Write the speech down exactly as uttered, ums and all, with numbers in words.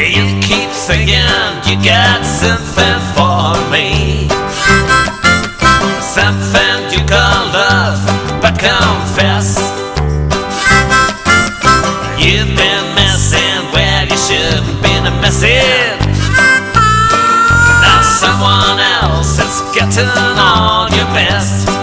You keep saying you got something for me, something you call love, but confess you've been messing where you shouldn't been a messing. Now someone else is getting on your best.